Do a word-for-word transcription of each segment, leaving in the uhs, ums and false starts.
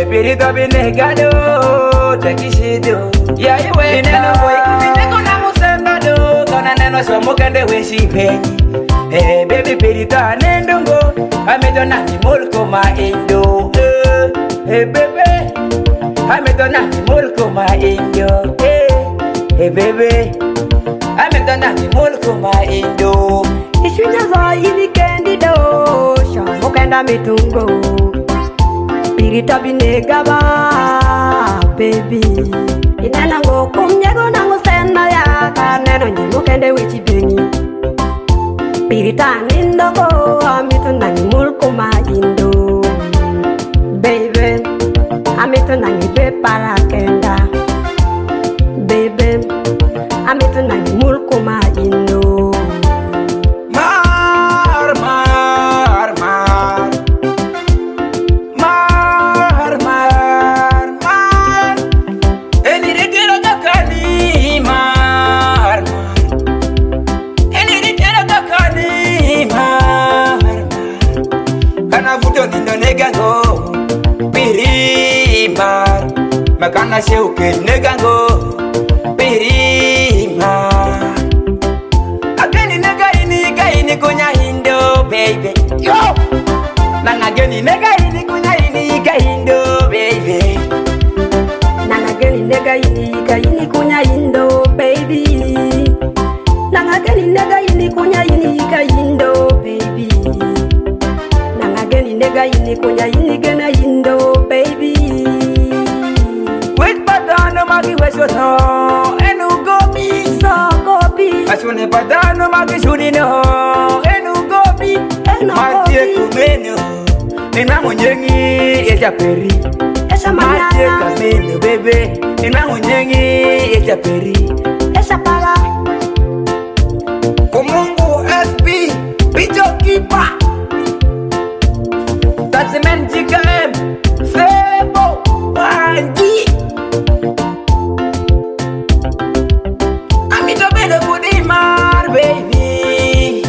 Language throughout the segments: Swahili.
pirito bine gado takishido ya iwe neno boy niko na musenda do kona neno somo kende weshi penyi eh baby pirito anendongo amedona ni molko ma indo eh eh baby amedona ni molko ma indo eh eh baby amedona ni molko ma indo ishunya za ini candido somo kenda mitungo pirito bine gaba baby inana ngo kumnyego na ngusenda ya kaneno nyimo kende wechi bengi pirita nindogo amitu nangi mulko ma indo baby amitu nangi be para kenda baby amitu nangi mulko ma indo mar mar mar mar mar mar eni regero kakani mar eni regero kakani mar kana vuto nindo negango pirimar makana sheuke negango pirimar ageni nega ini gaini kunya hindo baby yo nana geni nega ini kunya ini gahindo baby nana geni nega ini gaini kunya indo baby nana geni nega ini kunya ini gahindo baby nana geni nega ini kunya ini gena indo baby wait badano magi wesono enu gobi so gobi asune badano magi shunino enu gobi Enu matie gobi. kumeno nina munyengi eja peri esa matie manana kameno bebe nina munyengi eja peri esa para Kumungu S P Pijo Kipa That's the man G K M Sebo Wanji Amido bedo kudimar baby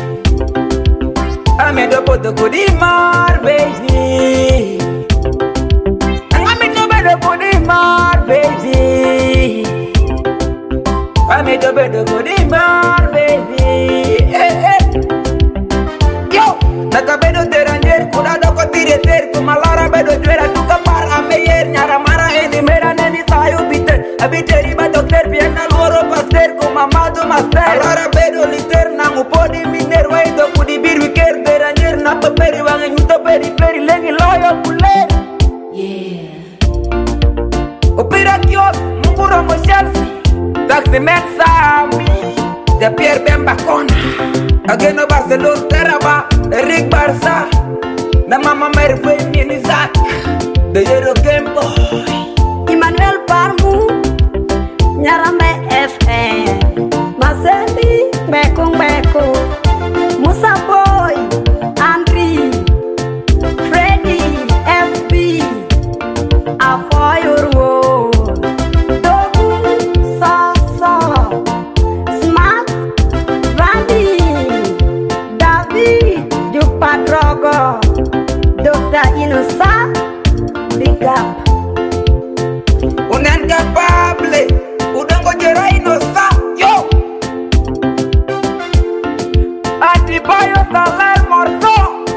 Amido bedo kudimar baby Amido bedo kudimar baby Amido bedo kudimar baby eh eh yo nakabedo teranger kuda doko tire ter kumalara bedo juera tuka para meyer nyara mara eni mera neni sayu biter abiteri ba doctor biena loro pastor kumamado master alara bedo liter na ngupodi miner waido kudi bir wiker teranger na paperi wange nyuto peri peri lengi loyo kule yeah opera kios munguro mo Chelsea taxi men sami de Pierre Bemba Kona Ageno Barcelona Teraba Eric Barça na mama Mary Fay Isaac de Yero Game Boy Emmanuel Parmu Nyarambe F M Masendi Beko Beko Musa Boy Andri Freddy F B Afoyorwo Dogu Soso Smart Randy David Jupadrogo Doctor Inosa Big up Unancapable Udango Jera Inosa Yo Adibayo Salar Morso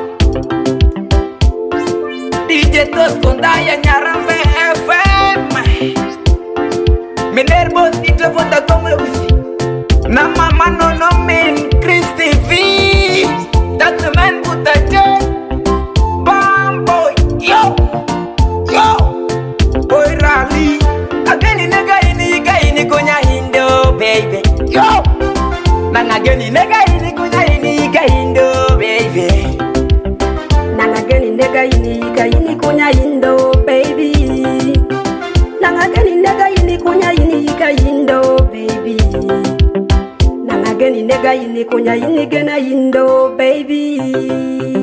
D J Toskondaya Nyarambe F M Minervos Ito Fonda Como Lucy Na mama no no min Chris T V That's the man with the jet Bamboy Yo Yo Boy Rally Ageni nega ini ga ini kunya hindo baby Yo Nana geni nega ini kunya ini ga hindo baby Nanga geni nega ini ga ini kunya indo baby Nanga geni nega ini kunya ini ga indo baby Nanga geni nega ini kunya ini gena indo baby